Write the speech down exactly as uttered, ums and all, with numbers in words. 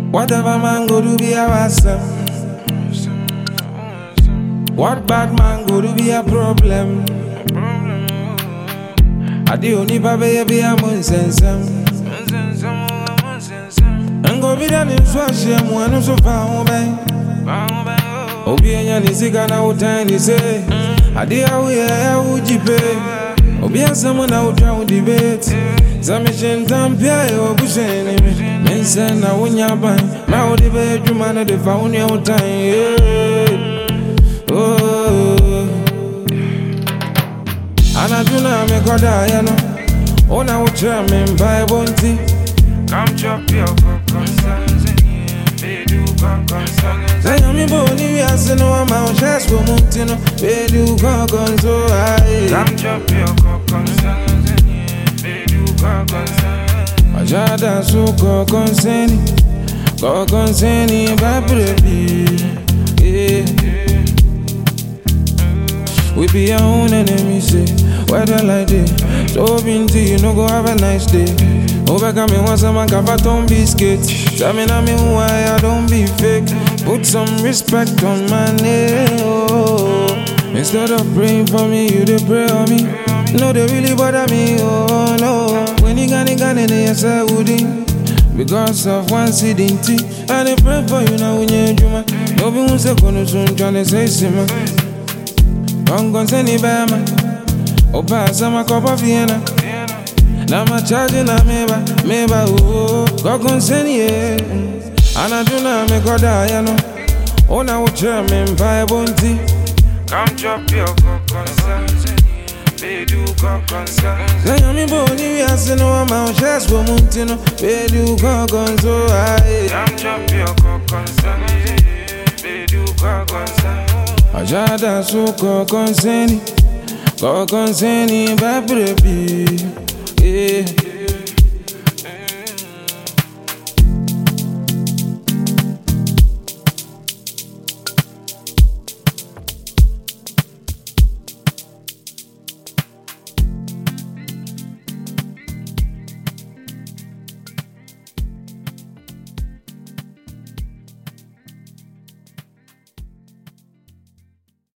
Whatever man go do be a awesome. What bad man go do be a problem. I the only baby be a monsensem. And go be done in fashion one so far away. Obi enya ni sika na utani say. I the away I would you pay. Obi a someone out down debate. Zamishin tampia yo busheni me. Men say na unya ban. Ma odi be juma na de fa unya utan. Oh. Anaduna me koda ya no. Ona ucha me mbai bonti. Come chop your concerns and they do concerns. Say me boni we ase no ama chest for montino. They do concerns so high. Come chop your concerns and they do concerns. Ajada so concerns, concerns ba baby. Yeah. We be our own enemies, say. Weather like this, so binti, you no go have a nice day. Overcome me once a man can baton biscuit. Tell me now me why I don't be fake. Put some respect on my name. Oh. Instead of praying for me, you they pray on me. No, they really bother me. Oh no. When you got it, got it, yes I wouldn't. Because of one sitting tea, and they pray for you now when you're human. No one wants to go to soon, trying to say simmer. Don't go send it back, man. Oh, pass my cup of Vienna. Now my charging a meba, meba, oh, go consent, yeah. And I do not make a diano. Oh, now what you're mean by bounty. Come drop your concerns, they do concerns. Say, I'm in Bonnie, I say, no amount, just for Montino, they do concerns, so I come drop your concerns, they do concerns. Ajada so ko conseni, ko conseni ba baby, yeah.